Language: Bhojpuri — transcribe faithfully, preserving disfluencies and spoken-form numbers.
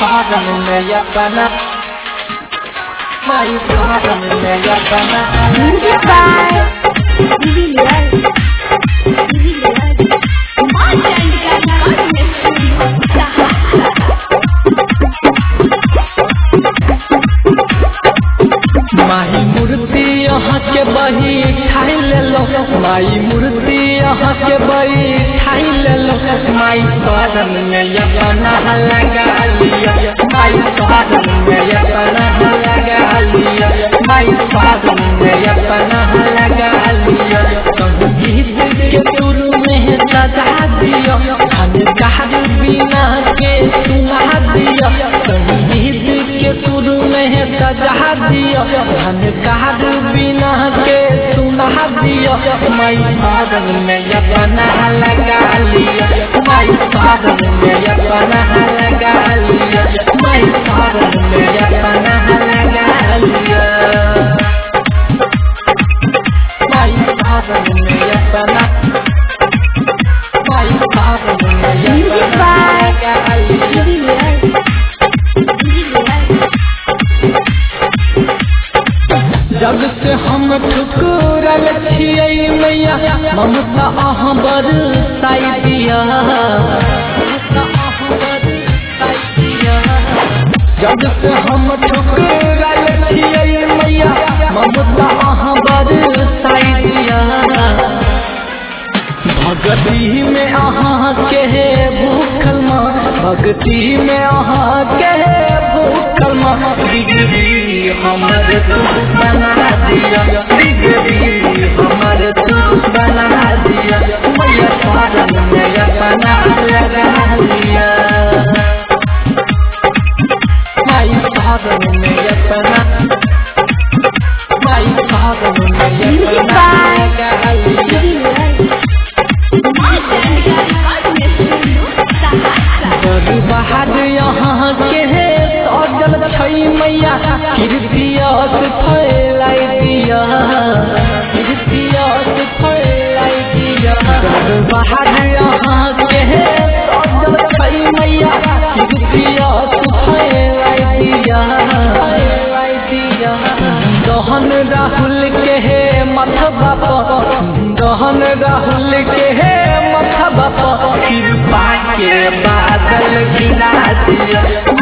शरण में अपना माई शरण में अपना music by D V Liyaj D V Liyaj मां चंडिका नाम में माई मूर्ति यहाँ के बही ठाई ले लो माई मूर्ति यहाँ के बही ठाई ले लो माई शरण में अपना लगा लिया माई शरण में अपना लगा लिया माई शरण में अपना लगा लिया गीत के सुर में सजा दिया हमें कहा बिना के सुना दिया गीत के सुर में सजा दिया धन कहा बिना के सुना दिया माई शरण में अपना लगा लिया माई शरण में अपना लगा लिया माई शरण में अपना लगा लिया माई शरण में अपना माई शरण में music by D V Liyaj D V Liyaj जब से हम ठुकरल छियै मैया ममता अहाँ बरसाई दिया जब से हम ठुकरल छियै मैया ममता अहाँ बरसाई दिया भगती में अहाँ के भूखल माँ भक्ति में अहाँ के भूखल माँ बिगड़ी हमर तू बना दिया बिगड़ी हमर तू बना दिया मैया शरण में अपना लगा लिया माई शरण में अपना माई शरण में अपना लगा लिया बहाद यहाँ के सजल छै मैया कीर्तियत फैलाई दिया कीर्तियत फैलाई दिया बहाद यहाँ के सजल छै मैया कीर्तियत फैलाई दिया फैलाई दिया दहन राहुल के मथबा पर दहन राहुल के मथबा पर कृपा के बादल गिरा दिया